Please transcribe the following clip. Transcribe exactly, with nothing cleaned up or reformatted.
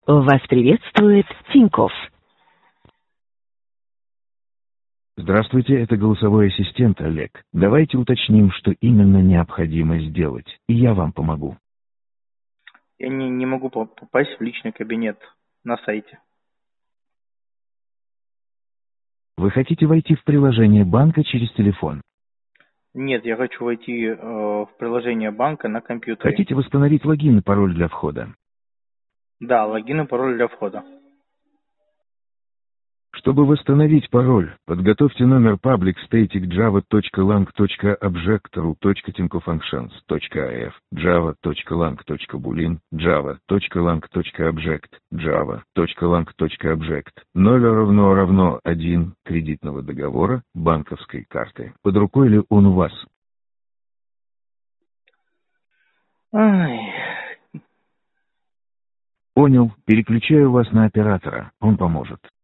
Вас приветствует Тинькофф. Здравствуйте, это голосовой ассистент Олег. Давайте уточним, что именно необходимо сделать, и я вам помогу. Я не, не могу попасть в личный кабинет на сайте. Вы хотите войти в приложение банка через телефон? Нет, я хочу войти э, в приложение банка на компьютере. Хотите восстановить логин и пароль для входа? Да, логин и пароль для входа. Чтобы восстановить пароль, подготовьте номер public static java.lang.object.ru.tinkofunctions.af, java.lang.boolean, java.lang.object, java.lang.object, ноль равно равно один кредитного договора, банковской карты. Под рукой ли он у вас? Ай. Понял, переключаю вас на оператора, он поможет.